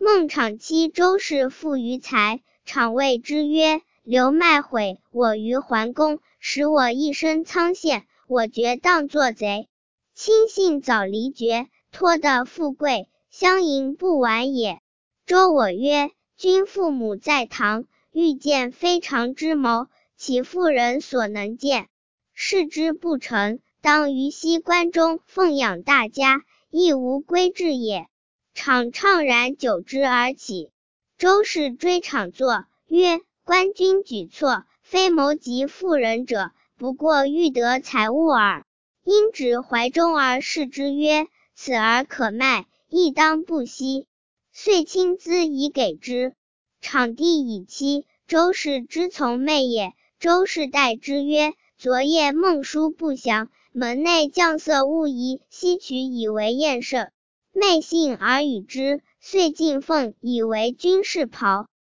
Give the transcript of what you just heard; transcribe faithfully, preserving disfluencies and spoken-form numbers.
孟昶期周氏富于财，昶谓之曰：刘迈毁我于桓公，使我一身苍陷，我决当作贼。亲信早离绝，托得富贵，相迎不晚也。周我曰：君父母在堂，欲见非常之谋，岂妇人所能见？事之不成，当于西关中奉养大家，亦无归至也。昶怅然久之而起。周氏追昶坐，曰：官君举措，非谋及妇人者，不过欲得财物耳。因指怀中而视之曰：此而可卖，亦当不惜。遂亲资以给之。昶帝以期，周氏之从妹也。周氏代之曰：昨夜孟叔不祥，门内将色勿疑，悉取以为宴甚。妹信而与之，遂进奉以为军士袍。